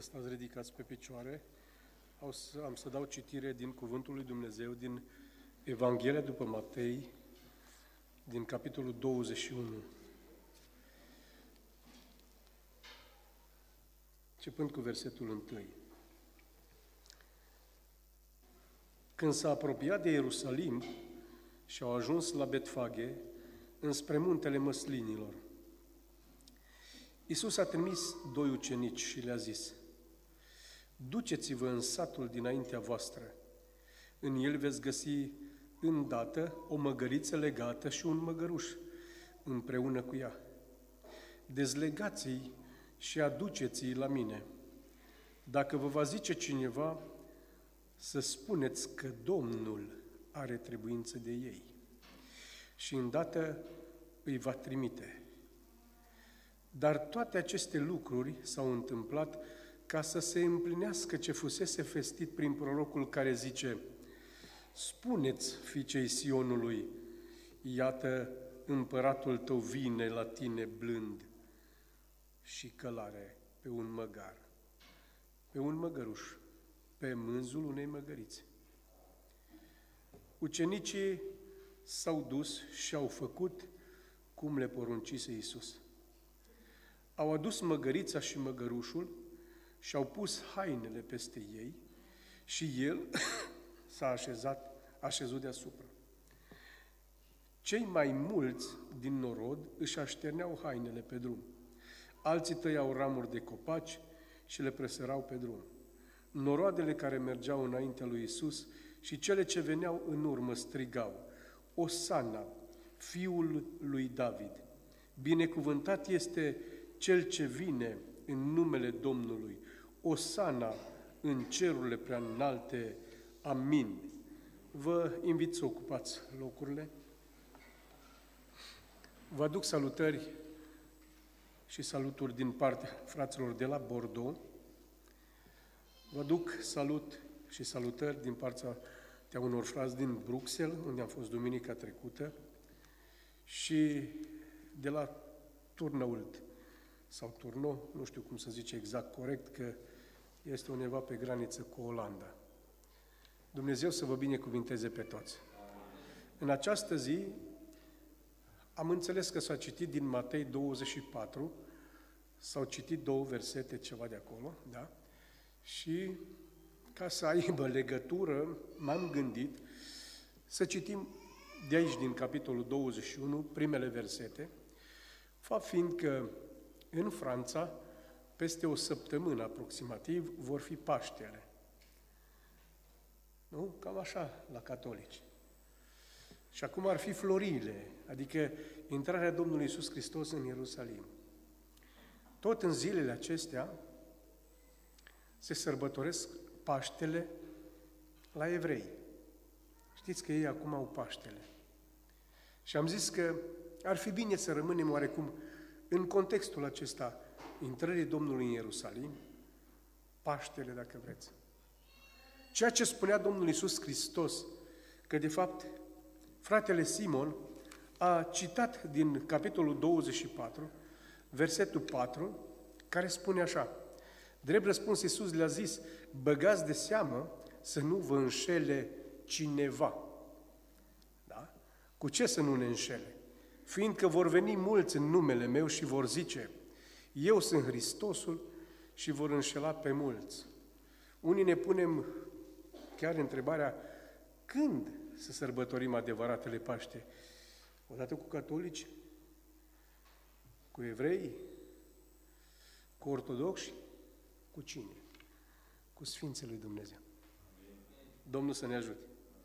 Stați ridicați pe picioare. Am să dau citire din Cuvântul lui Dumnezeu, din Evanghelia după Matei, din capitolul 21. Începând cu versetul 1. Când s-a apropiat de Ierusalim și au ajuns la Betfage, înspre muntele Măslinilor, Iisus a trimis 2 ucenici și le-a zis: duceți-vă în satul dinaintea voastră. În el veți găsi îndată o măgăriță legată și un măgăruș împreună cu ea. Dezlegați-i și aduceți-i la mine. Dacă vă va zice cineva, să spuneți că Domnul are trebuință de ei și îndată îi va trimite. Dar toate aceste lucruri s-au întâmplat ca să se împlinească ce fusese vestit prin prorocul care zice: spuneți fiicei Sionului, iată, împăratul tău vine la tine blând și călare pe un măgar, pe un măgăruș, pe mânzul unei măgărițe. Ucenicii s-au dus și au făcut cum le poruncise Iisus. Au adus măgărița și măgărușul și au pus hainele peste ei și el s-a așezut deasupra. Cei mai mulți din norod își așterneau hainele pe drum. Alții tăiau ramuri de copaci și le presărau pe drum. Noroadele care mergeau înaintea lui Iisus și cele ce veneau în urmă strigau: Osana, Fiul lui David! Binecuvântat este Cel ce vine în numele Domnului! Osana în cerurile prea înalte! Amin! Vă invit să ocupați locurile. Vă aduc salutări și saluturi din partea fraților de la Bordeaux. Vă aduc salut și salutări din partea unor frați din Bruxelles, unde am fost duminica trecută, și de la Turnăult, sau Turnău, nu știu cum să zice exact corect, că este undeva pe graniță cu Olanda. Dumnezeu să vă binecuvinteze pe toți. În această zi am înțeles că s-a citit din Matei 24, s-au citit 2 versete, ceva de acolo, da? Și ca să aibă legătură, m-am gândit să citim de aici, din capitolul 21, primele versete, fapt fiind că în Franța, peste o săptămână aproximativ, vor fi Paștele. Nu? Cam așa, la catolici. Și acum ar fi florile, adică intrarea Domnului Iisus Hristos în Ierusalim. Tot în zilele acestea se sărbătoresc Paștele la evrei. Știți că ei acum au Paștele. Și am zis că ar fi bine să rămânem oarecum în contextul acesta intrării Domnului în Ierusalim, Paștele, dacă vreți. Ceea ce spunea Domnul Iisus Hristos, că de fapt fratele Simon a citat din capitolul 24, versetul 4, care spune așa: drept răspuns Iisus le-a zis: băgați de seamă să nu vă înșele cineva. Da? Cu ce să nu ne înșele? Fiindcă vor veni mulți în numele meu și vor zice: eu sunt Hristosul, și vor înșela pe mulți. Unii ne punem chiar întrebarea: când să sărbătorim adevăratele Paște? Odată cu catolici? Cu evrei? Cu ortodoxi? Cu cine? Cu Sfinții lui Dumnezeu. Domnul să ne ajute.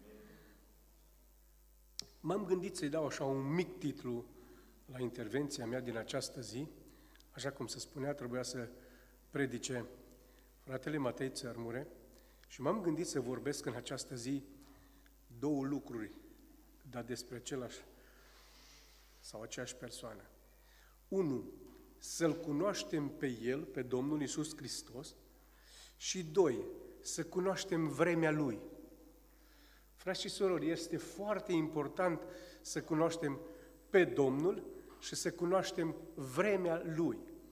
M-am gândit să-i dau așa un mic titlu la intervenția mea din această zi. Așa cum se spunea, trebuia să predice fratele Matei Țărmure și m-am gândit să vorbesc în această zi 2 lucruri, dar despre același sau aceeași persoană. 1. Să-L cunoaștem pe El, pe Domnul Iisus Hristos, și 2. Să cunoaștem vremea Lui. Frați și surori, este foarte important să cunoaștem pe Domnul și să cunoaștem vremea Lui.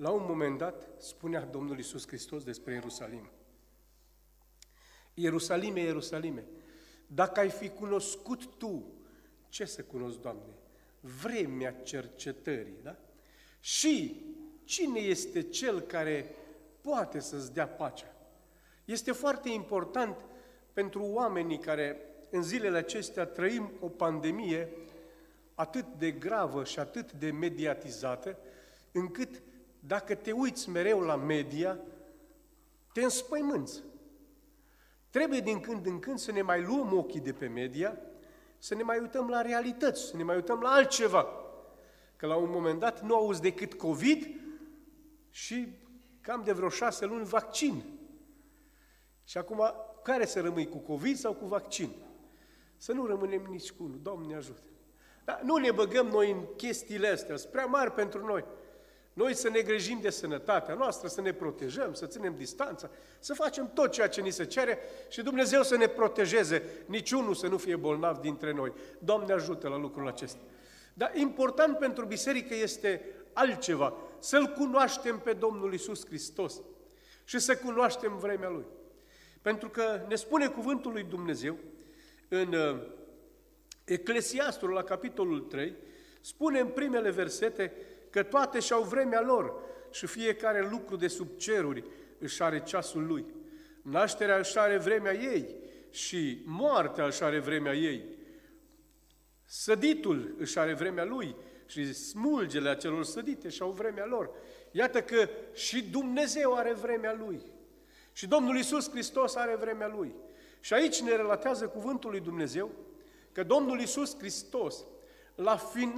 La un moment dat spunea Domnul Iisus Hristos despre Ierusalim. Ierusalime, Ierusalime, dacă ai fi cunoscut tu, ce să cunosc, Doamne? Vremea cercetării, da? Și cine este cel care poate să-ți dea pacea? Este foarte important pentru oamenii care în zilele acestea trăim o pandemie atât de gravă și atât de mediatizată, încât dacă te uiți mereu la media, te înspăimânți. Trebuie din când în când să ne mai luăm ochii de pe media, să ne mai uităm la realități, să ne mai uităm la altceva. Că la un moment dat nu auzi decât COVID și cam de vreo 6 luni vaccin. Și acum, care să rămâi, cu COVID sau cu vaccin? Să nu rămânem nici cu unul, Doamne ajută. Dar nu ne băgăm noi în chestiile astea, sunt prea mari pentru noi. Noi să ne grijim de sănătatea noastră, să ne protejăm, să ținem distanța, să facem tot ceea ce ni se cere și Dumnezeu să ne protejeze, niciunul să nu fie bolnav dintre noi. Doamne ajută la lucrul acesta. Dar important pentru biserică este altceva, să-L cunoaștem pe Domnul Iisus Hristos și să cunoaștem vremea Lui. Pentru că ne spune cuvântul lui Dumnezeu în Eclesiastul, la capitolul 3, spune în primele versete că toate și-au vremea lor și fiecare lucru de sub ceruri își are ceasul lui. Nașterea își are vremea ei și moartea își are vremea ei. Săditul își are vremea lui și smulgele acelor sădite și-au vremea lor. Iată că și Dumnezeu are vremea Lui. Și Domnul Iisus Hristos are vremea Lui. Și aici ne relatează cuvântul lui Dumnezeu că Domnul Iisus Hristos, la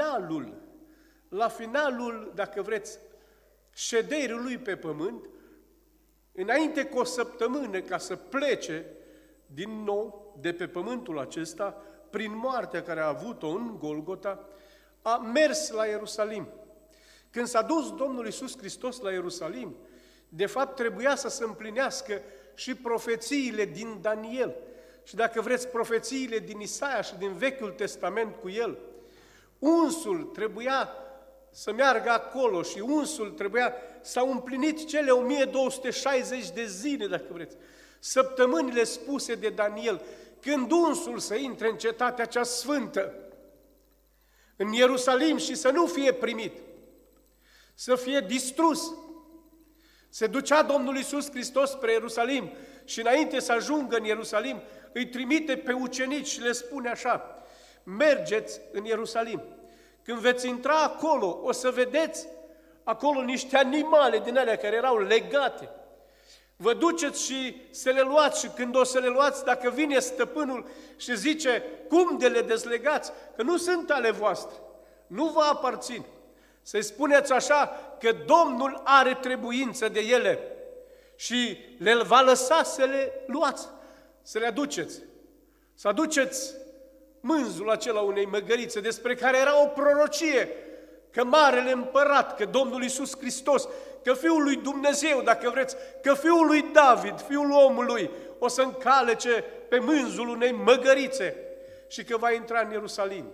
finalul, dacă vreți, șederii Lui pe pământ, înainte cu o săptămână ca să plece din nou de pe pământul acesta, prin moartea care a avut-o în Golgota, a mers la Ierusalim. Când s-a dus Domnul Iisus Hristos la Ierusalim, de fapt trebuia să se împlinească și profețiile din Daniel. Și dacă vreți, profețiile din Isaia și din Vechiul Testament cu el. Unsul trebuia să meargă acolo și unsul trebuia, s-au împlinit cele 1260 de zile, dacă vreți, săptămânile spuse de Daniel, când unsul să intre în cetatea cea sfântă, în Ierusalim și să nu fie primit, să fie distrus. Se ducea Domnul Iisus Hristos spre Ierusalim și înainte să ajungă în Ierusalim, îi trimite pe ucenici și le spune așa: mergeți în Ierusalim. Când veți intra acolo, o să vedeți acolo niște animale din alea care erau legate. Vă duceți și să le luați și când o să le luați, dacă vine stăpânul și zice cum de le dezlegați, că nu sunt ale voastre, nu vă aparțin. Să-i spuneți așa că Domnul are trebuință de ele și le va lăsa să le luați, să le aduceți. Să aduceți mânzul acela unei măgărițe despre care era o prorocie, că Marele Împărat, că Domnul Iisus Hristos, că Fiul lui Dumnezeu, dacă vreți, că Fiul lui David, Fiul omului, o să încalece pe mânzul unei măgărițe și că va intra în Ierusalim.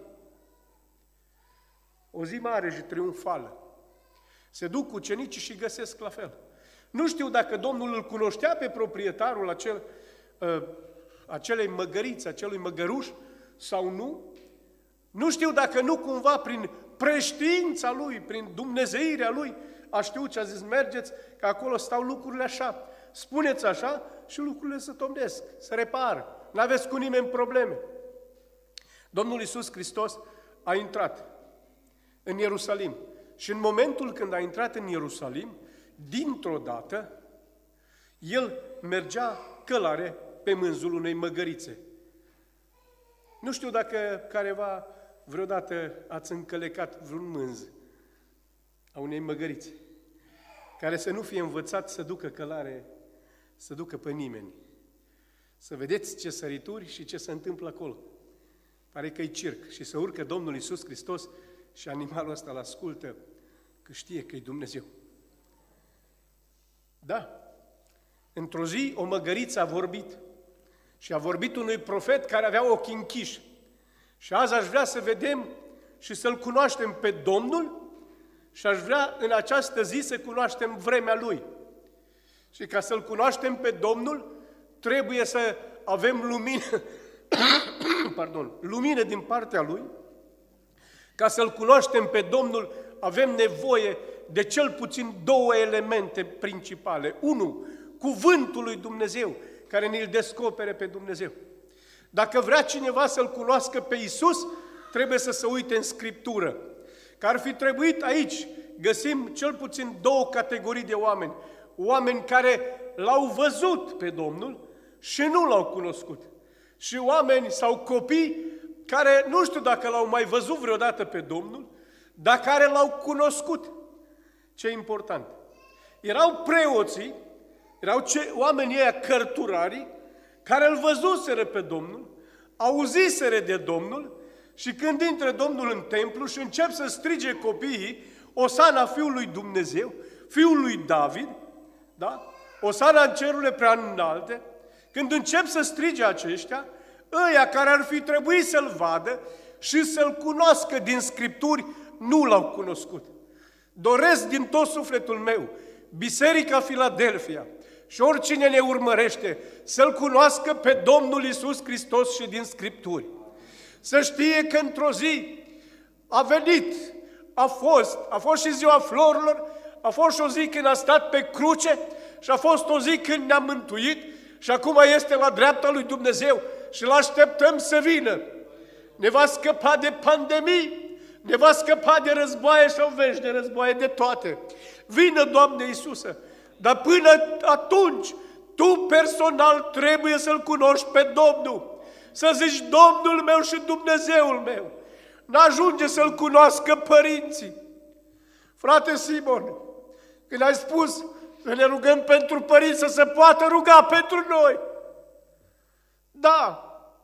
O zi mare și triumfală. Se duc ucenicii și găsesc la fel. Nu știu dacă Domnul îl cunoștea pe proprietarul acelei măgărițe, acelui măgăruș sau nu. Nu știu dacă nu cumva prin preștiința lui, prin dumnezeirea lui, a știut ce a zis: mergeți, că acolo stau lucrurile așa. Spuneți așa și lucrurile se tomnesc, se repară. N-aveți cu nimeni probleme. Domnul Iisus Hristos a intrat în Ierusalim. Și în momentul când a intrat în Ierusalim, dintr-o dată, el mergea călare pe mânzul unei măgărițe. Nu știu dacă careva vreodată ați încălecat vreun mânz a unei măgărițe, care să nu fie învățat să ducă călare, să ducă pe nimeni. Să vedeți ce sărituri și ce se întâmplă acolo. Pare că e circ și să urcă Domnul Iisus Hristos și animalul ăsta îl ascultă, că știe că e Dumnezeu. Da, într-o zi o măgăriță a vorbit și a vorbit unui profet care avea ochii închiși. Și azi aș vrea să vedem și să-L cunoaștem pe Domnul Și aș vrea în această zi să cunoaștem vremea Lui. Și ca să-L cunoaștem pe Domnul, trebuie să avem lumină, lumină din partea Lui. Ca să-L cunoaștem pe Domnul, avem nevoie de cel puțin două elemente principale. Unu, cuvântul lui Dumnezeu, care ne-l descopere pe Dumnezeu. Dacă vrea cineva să-L cunoască pe Iisus, trebuie să se uite în Scriptură. Că ar fi trebuit aici, găsim cel puțin două categorii de oameni. Oameni care L-au văzut pe Domnul și nu L-au cunoscut. Și oameni sau copii care nu știu dacă L-au mai văzut vreodată pe Domnul, dar care L-au cunoscut. Ce important! Erau preoții, erau oamenii ăia cărturarii, care îl văzuseră pe Domnul, auziseră de Domnul și când intră Domnul în templu și încep să strige copiii, Osana Fiului Dumnezeu, Fiul lui David, da? Osana în cerurile prea înalte, când încep să strige aceștia, ăia care ar fi trebuit să-L vadă și să-L cunoască din Scripturi, nu L-au cunoscut. Doresc din tot sufletul meu, Biserica Filadelfia și oricine ne urmărește, să-L cunoască pe Domnul Iisus Hristos și din Scripturi. Să știe că într-o zi a venit, a fost și ziua florilor, a fost și o zi când a stat pe cruce și a fost o zi când ne-a mântuit și acum este la dreapta lui Dumnezeu și Îl așteptăm să vină. Ne va scăpa de pandemii, ne va scăpa de războaie sau vești de războaie, de toate. Vină, Doamne Iisuse, dar până atunci, Tu personal trebuie să-L cunoști pe Domnul. Să zici, Domnul meu și Dumnezeul meu. N-ajunge să-L cunoască părinții. Frate Simon, când ai spus să ne rugăm pentru părinți, să se poată ruga pentru noi. Da,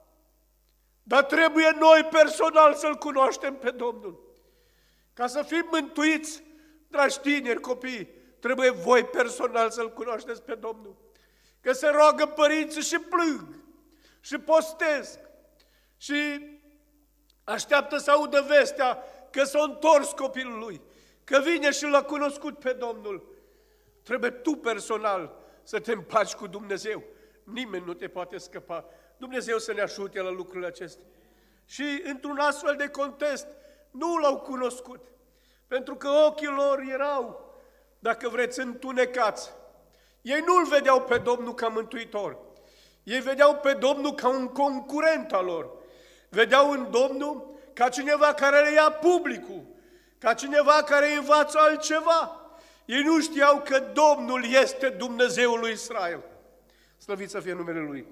dar trebuie noi personal să-L cunoaștem pe Domnul. Ca să fim mântuiți, dragi tineri, copii, trebuie voi personal să-L cunoașteți pe Domnul. Că se roagă părinții și plâng și postesc și așteaptă să audă vestea că s-a întors copilul lui, că vine și l-a cunoscut pe Domnul. Trebuie tu personal să te împaci cu Dumnezeu. Nimeni nu te poate scăpa. Dumnezeu să ne ajute la lucrurile acestea. Și într-un astfel de context nu l-au cunoscut. Pentru că ochii lor erau, dacă vreți, întunecați. Ei nu-L vedeau pe Domnul ca mântuitor. Ei vedeau pe Domnul ca un concurent al lor. Vedeau în Domnul ca cineva care le ia publicul, ca cineva care învață altceva. Ei nu știau că Domnul este Dumnezeul lui Israel. Slăvit să fie numele Lui.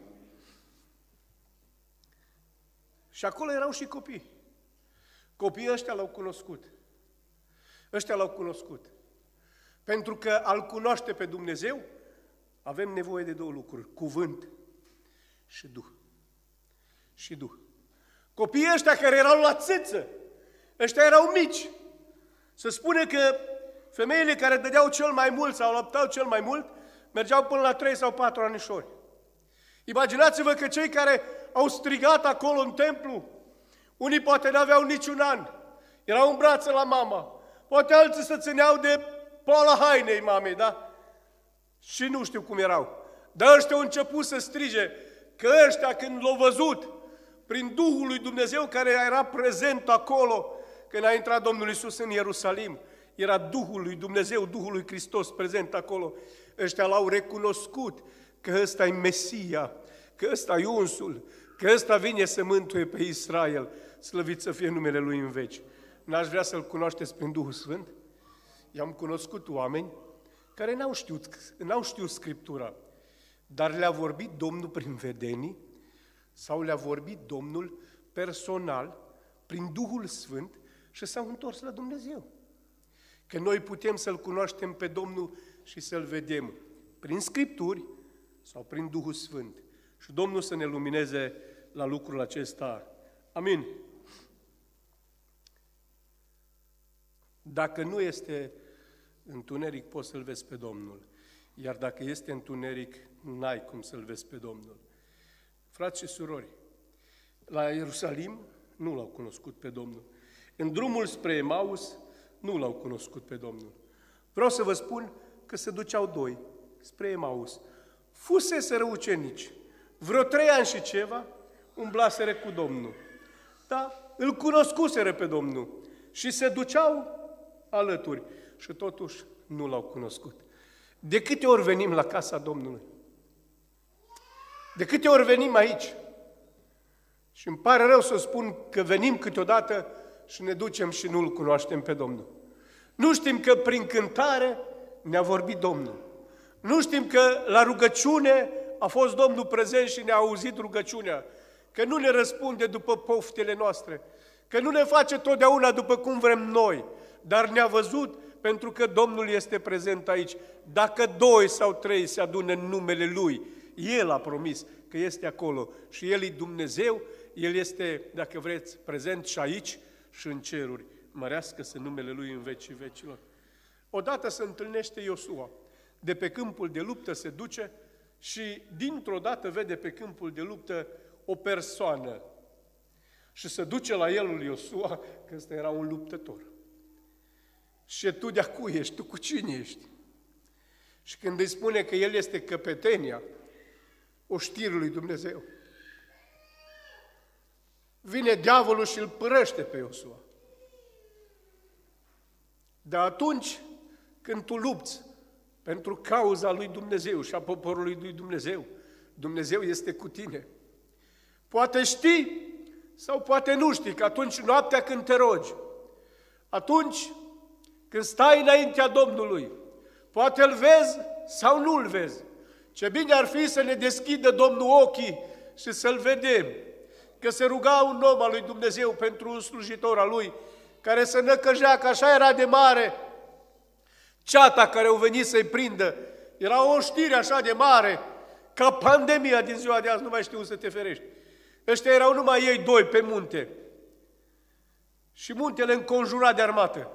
Și acolo erau și copii. Copiii ăștia L-au cunoscut. Ăștia L-au cunoscut. Pentru că a-L cunoaște pe Dumnezeu, avem nevoie de două lucruri. Cuvânt și Duh. Și Duh. Copiii ăștia care erau la țâță, ăștia erau mici. Se spune că femeile care dădeau cel mai mult sau lăptau cel mai mult, mergeau până la 3 sau 4 anișori. Imaginați-vă că cei care au strigat acolo în templu, unii poate n-aveau niciun an, erau în brațe la mama, poate alții se țineau de poala hainei mamei, da? Și nu știu cum erau. Dar ăștia au început să strige, că ăștia când l-au văzut, prin Duhul lui Dumnezeu care era prezent acolo, când a intrat Domnul Iisus în Ierusalim, era Duhul lui Dumnezeu, Duhul lui Hristos prezent acolo. Ăștia l-au recunoscut că ăsta e Mesia, că ăsta e unsul, că ăsta vine să mântuie pe Israel. Slăvit să fie numele Lui în veci. N-aș vrea să-L cunoașteți prin Duhul Sfânt? I-am cunoscut oameni care n-au știut Scriptura, dar le-a vorbit Domnul prin vedenii sau le-a vorbit Domnul personal, prin Duhul Sfânt și s-au întors la Dumnezeu. Că noi putem să-L cunoaștem pe Domnul și să-L vedem prin Scripturi sau prin Duhul Sfânt. Și Domnul să ne lumineze la lucrul acesta. Amin. Dacă nu este întuneric, poți să-L vezi pe Domnul. Iar dacă este întuneric, n-ai cum să-L vezi pe Domnul. Frați și surori, la Ierusalim nu L-au cunoscut pe Domnul. În drumul spre Emaus, nu l-au cunoscut pe Domnul. Vreau să vă spun că se duceau doi spre Emaus. Fuseseră ucenici. Vreo 3 ani și ceva umblaseră cu Domnul. Da, îl cunoscuseră pe Domnul și se duceau alături și totuși nu l-au cunoscut. De câte ori venim la casa Domnului? De câte ori venim aici? Și îmi pare rău să spun că venim câteodată și ne ducem și nu-L cunoaștem pe Domnul. Nu știm că prin cântare ne-a vorbit Domnul. Nu știm că la rugăciune a fost Domnul prezent și ne-a auzit rugăciunea. Că nu ne răspunde după poftele noastre. Că nu ne face totdeauna după cum vrem noi. Dar ne-a văzut pentru că Domnul este prezent aici. Dacă 2 sau 3 se adună în numele Lui, El a promis că este acolo și El e Dumnezeu, El este, dacă vreți, prezent și aici și în ceruri. Mărească-se numele Lui în vecii vecilor. Odată se întâlnește Iosua. De pe câmpul de luptă se duce și dintr-o dată vede pe câmpul de luptă o persoană. Și se duce la el lui Iosua, că ăsta era un luptător. Și tu de-a cui ești? Tu cu cine ești? Și când îi spune că el este căpetenia oștirului lui Dumnezeu, vine diavolul și îl părăște pe Iosua. Dar atunci când tu lupți pentru cauza lui Dumnezeu și a poporului lui Dumnezeu, Dumnezeu este cu tine. Poate știi sau poate nu știi că atunci noaptea când te rogi, atunci când stai înaintea Domnului, poate îl vezi sau nu îl vezi. Ce bine ar fi să ne deschidă Domnul ochii și să-l vedem. Că se ruga un om al lui Dumnezeu pentru un slujitor al lui, care se năcăjea, că așa era de mare. Ceata care au venit să-i prindă, era o știre așa de mare, ca pandemia din ziua de azi, nu mai știu să te ferești. Ăștia erau numai ei 2 pe munte. Și muntele înconjurat de armată.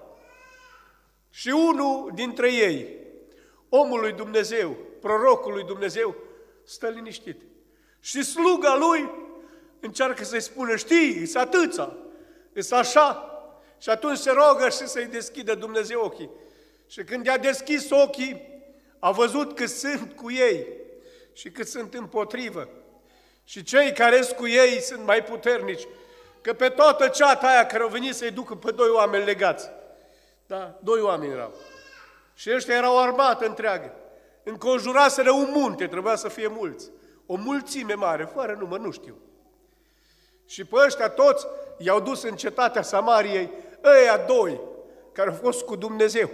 Și unul dintre ei, omul lui Dumnezeu, prorocul lui Dumnezeu, stă liniștit. Și sluga lui încearcă să-i spună, știi, îs atâța, îs așa. Și atunci se rogă și să-i deschidă Dumnezeu ochii. Și când i-a deschis ochii, a văzut că sunt cu ei și că sunt împotrivă. Și cei care sunt cu ei sunt mai puternici, că pe toată ceata aia care au venit să-i ducă pe 2 oameni legați. Da, 2 oameni erau. Și ăștia erau o armată întreagă. Înconjuraseră un munte, trebuia să fie mulți. O mulțime mare, fără număr, nu știu. Și pe ăștia toți i-au dus în cetatea Samariei, ăia 2 care au fost cu Dumnezeu.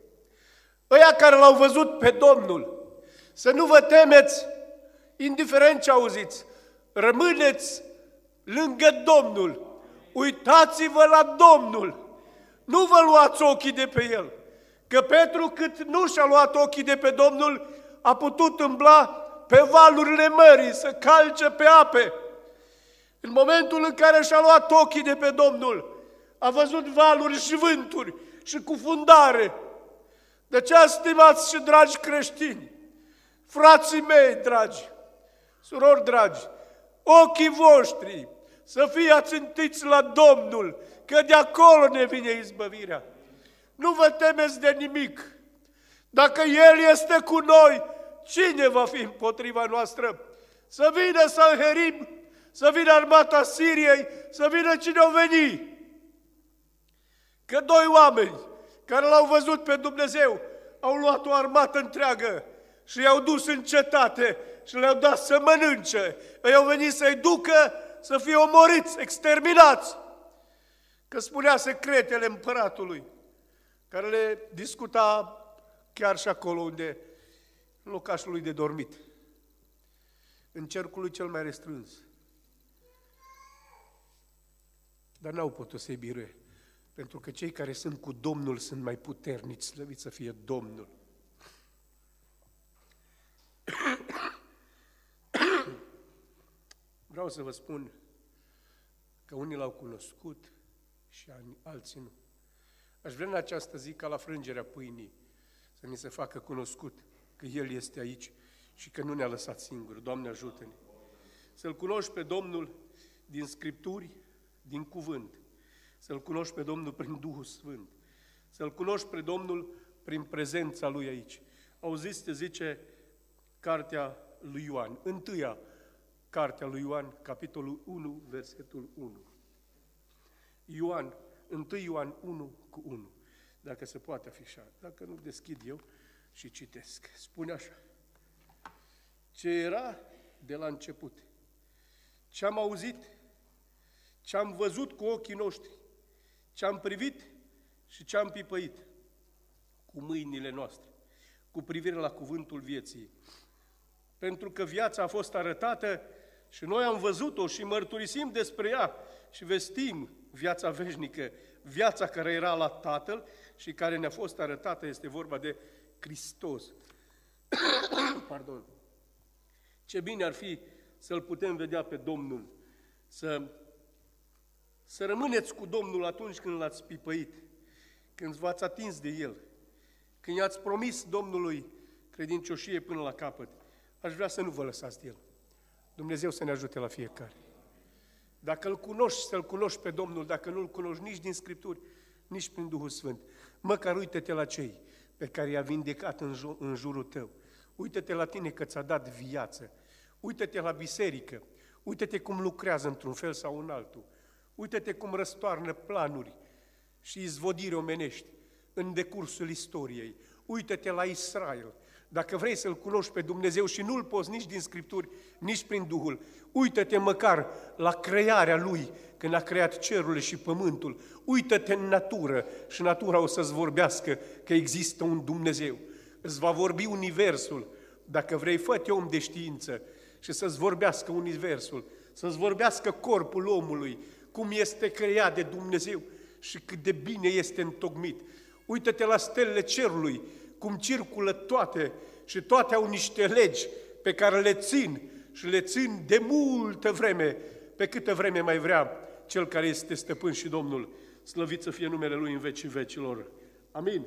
Ăia care l-au văzut pe Domnul. Să nu vă temeți, indiferent ce auziți, rămâneți lângă Domnul. Uitați-vă la Domnul. Nu vă luați ochii de pe El. Că Petru, cât nu și-a luat ochii de pe Domnul, a putut umbla pe valurile mării, să calce pe ape. În momentul în care și-a luat ochii de pe Domnul, a văzut valuri și vânturi și cufundare. De aceea, stimați și dragi creștini, frații mei dragi, surori dragi, ochii voștri să fie ațintiți la Domnul, că de acolo ne vine izbăvirea. Nu vă temeți de nimic. Dacă El este cu noi, cine va fi împotriva noastră? Să vină Sanherib, să vină armata Siriei, să vină cine o veni. Că 2 oameni care l-au văzut pe Dumnezeu au luat o armată întreagă și i-au dus în cetate și le-au dat să mănânce. Ei au venit să-i ducă să fie omoriți, exterminați. Că spunea secretele împăratului, care le discuta chiar și acolo unde, în locașul lui de dormit, în cercul lui cel mai restrâns. Dar n-au putut să-i biruie, pentru că cei care sunt cu Domnul sunt mai puternici, slăvit să fie Domnul. Vreau să vă spun că unii l-au cunoscut și alții nu. Aș vrea în această zi, ca la frângerea pâinii, să ni se facă cunoscut că El este aici și că nu ne-a lăsat singuri. Doamne, ajută-ne! Să-L cunoști pe Domnul din Scripturi, din cuvânt. Să-L cunoști pe Domnul prin Duhul Sfânt. Să-L cunoști pe Domnul prin prezența Lui aici. Auziți ce zice cartea lui Ioan, întâia cartea lui Ioan, capitolul 1, versetul 1. Ioan, 1 Ioan 1:1, dacă se poate afișa. Dacă nu, deschid eu și citesc. Spune așa: ce era de la început, ce am auzit, ce am văzut cu ochii noștri, ce am privit și ce am pipăit cu mâinile noastre, cu privire la cuvântul vieții. Pentru că viața a fost arătată și noi am văzut-o și mărturisim despre ea și vestim viața veșnică, viața care era la Tatăl și care ne-a fost arătată, este vorba de Hristos. Pardon. Ce bine ar fi să-L putem vedea pe Domnul, să rămâneți cu Domnul atunci când L-ați pipăit, când v-ați atins de El, când i-ați promis Domnului credincioșie până la capăt. Aș vrea să nu vă lăsați de El. Dumnezeu să ne ajute la fiecare. Dacă Îl cunoști, să-L cunoști pe Domnul, dacă nu-L cunoști nici din Scripturi, nici prin Duhul Sfânt, măcar uite-te la cei pe care i-a vindecat în jurul tău. Uită-te la tine că ți-a dat viață. Uită-te la biserică. Uită-te cum lucrează într-un fel sau în altul. Uită-te cum răstoarnă planuri și izvodiri omenești în decursul istoriei. Uită-te la Israel. Dacă vrei să-L cunoști pe Dumnezeu și nu-L poți nici din Scripturi, nici prin Duhul, uită-te măcar la crearea Lui, când a creat cerurile și pământul. Uită-te în natură și natura o să-ți vorbească că există un Dumnezeu. Îți va vorbi universul. Dacă vrei, fă-te om de știință și să-ți vorbească universul, să-ți vorbească corpul omului, cum este creat de Dumnezeu și cât de bine este întocmit. Uită-te la stelele cerului, cum circulă toate și toate au niște legi pe care le țin și le țin de multă vreme, pe câtă vreme mai vrea Cel care este Stăpân și Domnul. Slăvit să fie numele Lui în vecii vecilor. Amin.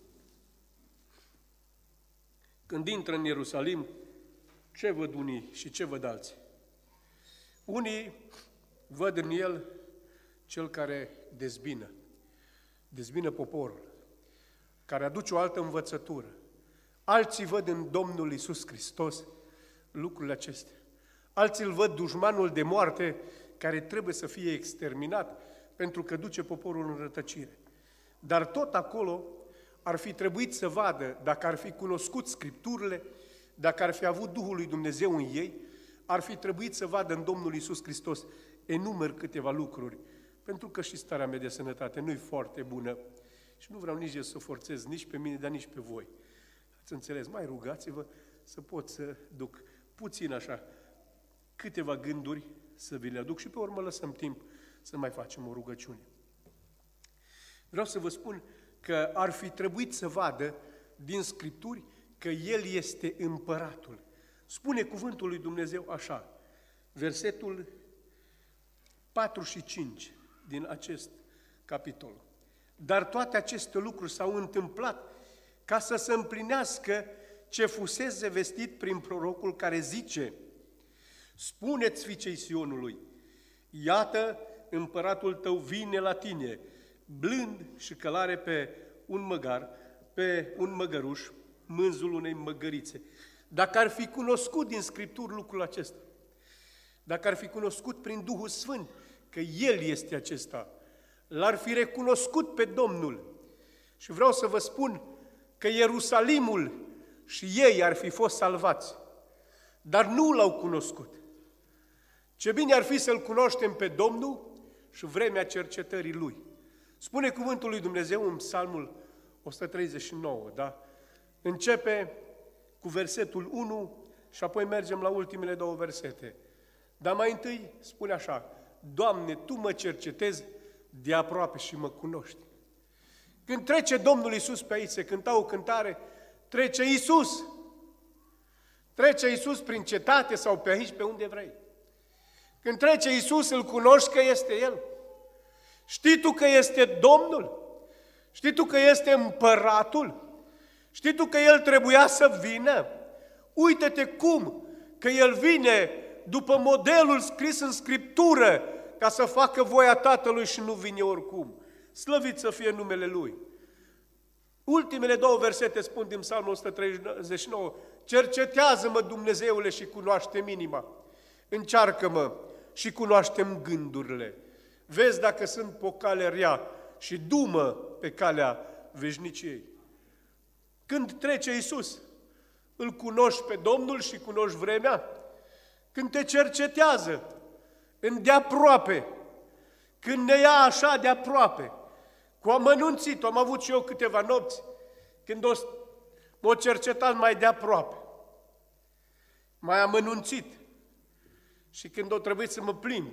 Când intră în Ierusalim, ce văd unii și ce văd alții? Unii văd în El Cel care dezbină poporul, care aduce o altă învățătură. Alții văd în Domnul Iisus Hristos lucrurile acestea. Alții îl văd dușmanul de moarte care trebuie să fie exterminat pentru că duce poporul în rătăcire. Dar tot acolo ar fi trebuit să vadă, dacă ar fi cunoscut Scripturile, dacă ar fi avut Duhul lui Dumnezeu în ei, ar fi trebuit să vadă în Domnul Iisus Hristos, enumăr câteva lucruri, pentru că și starea mea de sănătate nu e foarte bună și nu vreau nici să o forțez nici pe mine, dar nici pe voi. Ați înțeles? Mai rugați-vă să pot să duc puțin așa, câteva gânduri să vi le aduc și pe urmă lăsăm timp să mai facem o rugăciune. Vreau să vă spun că ar fi trebuit să vadă din Scripturi că El este împăratul. Spune cuvântul lui Dumnezeu așa, versetul 4 și 5 din acest capitol. Dar toate aceste lucruri s-au întâmplat ca să se împlinească ce fusese vestit prin prorocul care zice: spuneți fiicei Sionului, iată, împăratul tău vine la tine, blând și călare pe un măgăruș, mânzul unei măgărițe. Dacă ar fi cunoscut din Scripturi lucrul acesta, dacă ar fi cunoscut prin Duhul Sfânt că El este acesta, l-ar fi recunoscut pe Domnul. Și vreau să vă spun că Ierusalimul și ei ar fi fost salvați, dar nu L-au cunoscut. Ce bine ar fi să-L cunoaștem pe Domnul și vremea cercetării Lui. Spune cuvântul lui Dumnezeu în Psalmul 139, da? Începe cu versetul 1 și apoi mergem la ultimele două versete. Dar mai întâi spune așa: Doamne, Tu mă cercetezi de aproape și mă cunoști. Când trece Domnul Iisus pe aici, se cânta o cântare, trece Iisus. Trece Iisus prin cetate sau pe aici, pe unde vrei. Când trece Iisus, îl cunoști că este El. Știi tu că este Domnul? Știi tu că este împăratul? Știi tu că El trebuia să vină? Uită-te cum, că El vine după modelul scris în Scriptură, ca să facă voia Tatălui și nu vine oricum. Slăvit să fie numele Lui. Ultimele două versete spun din Psalmul 139, cercetează-mă, Dumnezeule, și cunoaște-mi inima. Încearcă-mă și cunoaște-mi gândurile. Vezi dacă sunt pe o cale rea și du-mă pe calea veșniciei. Când trece Iisus, îl cunoști pe Domnul și cunoști vremea? Când te cercetează îndeaproape, când ne ia așa de aproape, cu amănunțit, am avut și eu câteva nopți, când m-a cercetat mai de aproape, mai amănunțit, și când a trebuit să mă plimb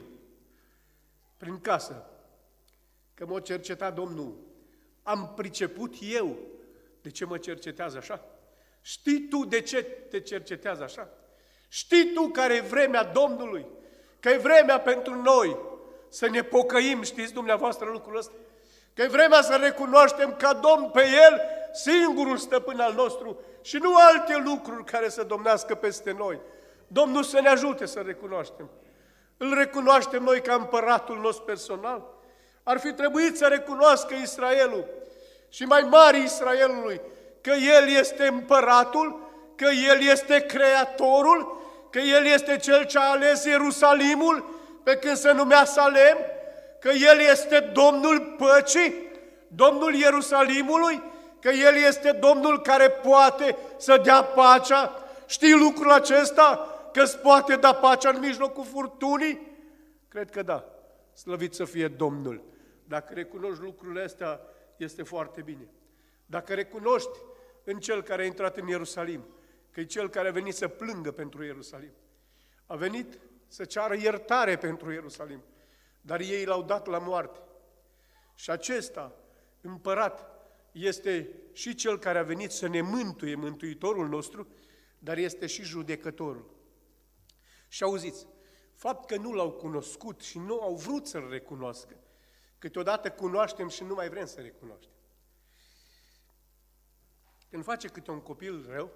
prin casă, că m-a cercetat Domnul, am priceput eu de ce mă cercetează așa? Știi tu de ce te cercetează așa? Știi tu care e vremea Domnului? Că e vremea pentru noi să ne pocăim, știți dumneavoastră lucrul ăsta? Că e vremea să recunoaștem ca Domn pe El, singurul stăpân al nostru, și nu alte lucruri care să domnească peste noi. Domnul să ne ajute să recunoaștem. Îl recunoaștem noi ca împăratul nostru personal. Ar fi trebuit să recunoască Israelul și mai mari Israelului că El este împăratul, că El este creatorul, că El este Cel ce a ales Ierusalimul pe când se numea Salem, că El este Domnul păcii, Domnul Ierusalimului, că El este Domnul care poate să dea pacea. Știi lucrul acesta? Că îți poate da pacea în mijlocul furtunii? Cred că da. Slăvit să fie Domnul. Dacă recunoști lucrurile astea, este foarte bine. Dacă recunoști în Cel care a intrat în Ierusalim, că e Cel care a venit să plângă pentru Ierusalim, a venit să ceară iertare pentru Ierusalim, dar ei l-au dat la moarte. Și acesta, împărat, este și Cel care a venit să ne mântuie, Mântuitorul nostru, dar este și judecătorul. Și auziți, fapt că nu l-au cunoscut și nu au vrut să-L recunoască, câteodată cunoaștem și nu mai vrem să recunoaștem. Când face câte un copil rău,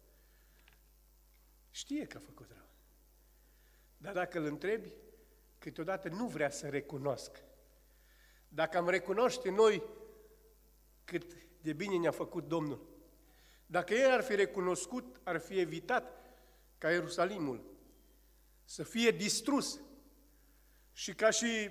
știe că a făcut rău. Dar dacă îl întrebi, câteodată nu vrea să recunoască. Dacă am recunoaște noi cât de bine ne-a făcut Domnul, dacă El ar fi recunoscut, ar fi evitat ca Ierusalimul să fie distrus și ca și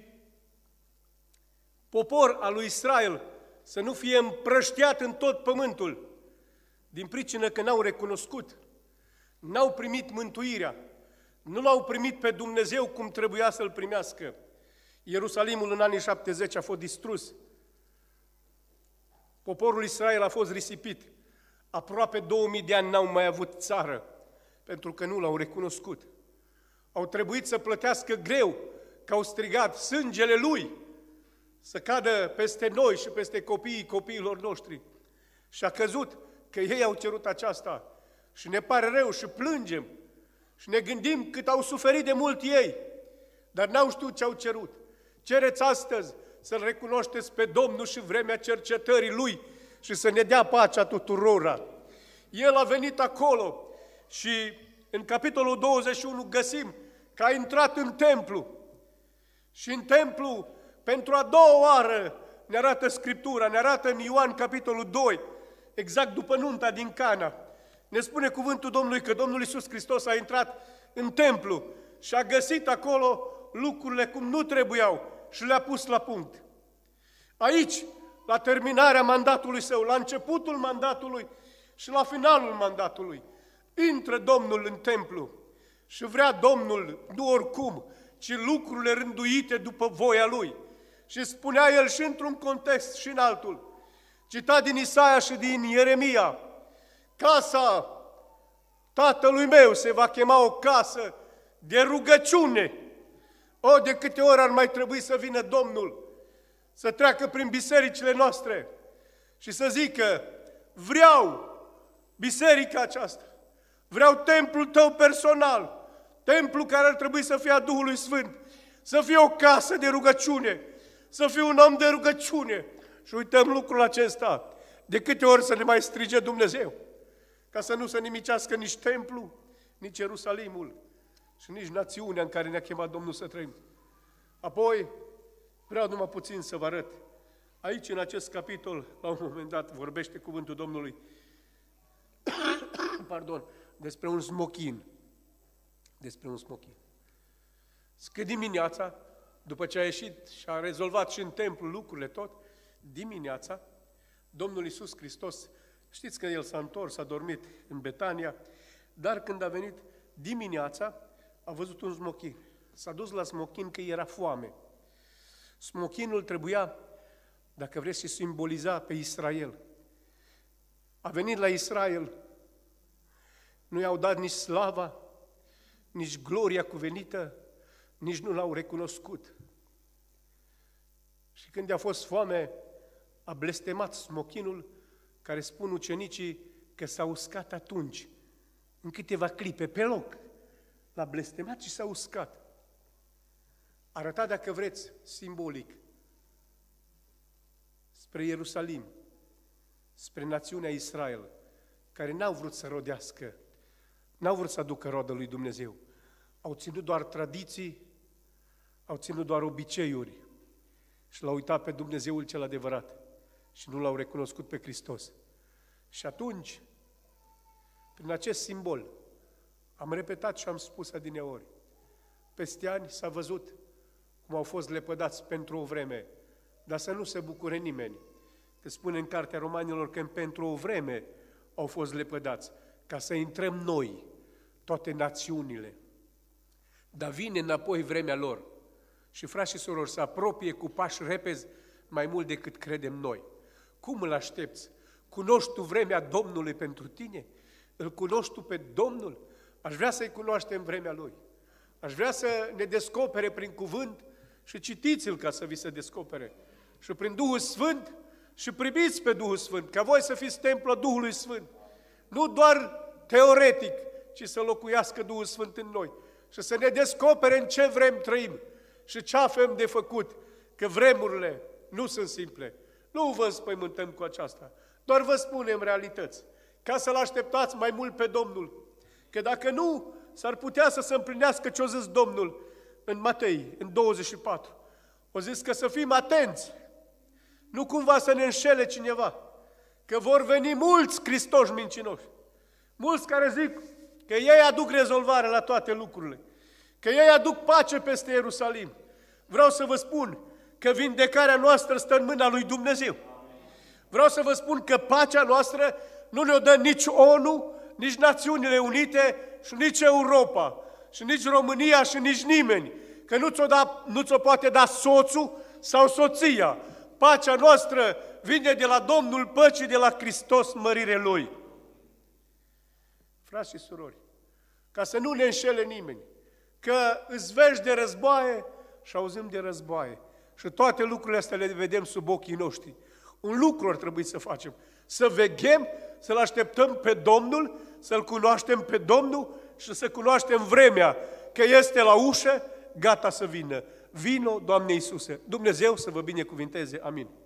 popor al lui Israel să nu fie împrăștiat în tot pământul, din pricină că n-au recunoscut, n-au primit mântuirea, nu l-au primit pe Dumnezeu cum trebuia să-L primească. Ierusalimul în anii 70 a fost distrus. Poporul Israel a fost risipit. Aproape 2000 de ani n-au mai avut țară, pentru că nu l-au recunoscut. Au trebuit să plătească greu, că au strigat sângele Lui să cadă peste noi și peste copiii copiilor noștri. Și a căzut că ei au cerut aceasta. Și ne pare rău și plângem și ne gândim cât au suferit de mult ei, dar n-au știut ce au cerut. Cereți astăzi să-L recunoașteți pe Domnul și vremea cercetării Lui și să ne dea pacea tuturora. El a venit acolo și în capitolul 21 găsim că a intrat în templu. Și în templu, pentru a doua oară, ne arată Scriptura, ne arată în Ioan capitolul 2, exact după nunta din Cana. Ne spune cuvântul Domnului că Domnul Iisus Hristos a intrat în templu și a găsit acolo lucrurile cum nu trebuiau și le-a pus la punct. Aici, la terminarea mandatului Său, la începutul mandatului și la finalul mandatului, intră Domnul în templu și vrea Domnul, nu oricum, ci lucrurile rânduite după voia Lui. Și spunea El și într-un context și în altul, citat din Isaia și din Ieremia, casa Tatălui meu se va chema o casă de rugăciune. O, de câte ori ar mai trebui să vină Domnul, să treacă prin bisericile noastre și să zică, vreau biserica aceasta, vreau templul tău personal, templul care ar trebui să fie a Duhului Sfânt, să fie o casă de rugăciune, să fie un om de rugăciune. Și uităm lucrul acesta, de câte ori să ne mai strige Dumnezeu, ca să nu se nimicească nici templu, nici Ierusalimul și nici națiunea în care ne-a chemat Domnul să trăim. Apoi, vreau numai puțin să vă arăt Aici, în acest capitol, la un moment dat, vorbește cuvântul Domnului despre un smochin. Despre un smochin. Că dimineața, după ce a ieșit și a rezolvat și în templu lucrurile tot, dimineața, Domnul Iisus Hristos, știți că El s-a întors, a dormit în Betania, dar când a venit dimineața, a văzut un smochin. S-a dus la smochin că era foame. Smochinul trebuia, dacă vreți, să simboliza pe Israel. A venit la Israel, nu i-au dat nici slava, nici gloria cuvenită, nici nu l-au recunoscut. Și când i-a fost foame, a blestemat smochinul, care spun ucenicii că s-a uscat atunci, în câteva clipe, pe loc. L-a blestemat și s-a uscat. Arăta, dacă vreți, simbolic, spre Ierusalim, spre națiunea Israel, care n-au vrut să rodească, n-au vrut să aducă rodă lui Dumnezeu. Au ținut doar tradiții, au ținut doar obiceiuri și l-au uitat pe Dumnezeul cel adevărat și nu l-au recunoscut pe Hristos. Și atunci, prin acest simbol, am repetat și am spus adineori, peste ani s-a văzut cum au fost lepădați pentru o vreme, dar să nu se bucure nimeni. Că spune în Cartea Romanilor că pentru o vreme au fost lepădați, ca să intrăm noi, toate națiunile. Dar vine înapoi vremea lor și, frați și surori, se apropie cu pași repezi mai mult decât credem noi. Cum îl aștepți? Cunoști tu vremea Domnului pentru tine? Îl cunoști tu pe Domnul? Aș vrea să-i cunoaștem vremea Lui. Aș vrea să ne descopere prin cuvânt și citiți-l ca să vi se descopere. Și prin Duhul Sfânt și primiți pe Duhul Sfânt, ca voi să fiți templul Duhului Sfânt. Nu doar teoretic, ci să locuiască Duhul Sfânt în noi și să ne descopere în ce vrem trăim și ce avem de făcut, că vremurile nu sunt simple. Nu vă spăimântăm cu aceasta, doar vă spunem realități, ca să-L așteptați mai mult pe Domnul. Că dacă nu, s-ar putea să se împlinească ce-a zis Domnul în Matei, în 24. O zis că să fim atenți, nu cumva să ne înșele cineva, că vor veni mulți Hristoși mincinoși, mulți care zic că ei aduc rezolvare la toate lucrurile, că ei aduc pace peste Ierusalim. Vreau să vă spun că vindecarea noastră stă în mâna lui Dumnezeu. Vreau să vă spun că pacea noastră nu ne-o dă nici ONU, nici Națiunile Unite și nici Europa, și nici România și nici nimeni, că nu ți-o poate da soțul sau soția. Pacea noastră vine de la Domnul Păcii, de la Hristos, mărire Lui. Frați și surori, ca să nu ne înșele nimeni, că îți vezi de războaie și auzim de războaie și toate lucrurile astea le vedem sub ochii noștri. Un lucru ar trebui să facem, să veghem, să-L așteptăm pe Domnul, să-L cunoaștem pe Domnul și să cunoaștem vremea, că este la ușă, gata să vină. Vino, Doamne Iisuse! Dumnezeu să vă binecuvinteze! Amin!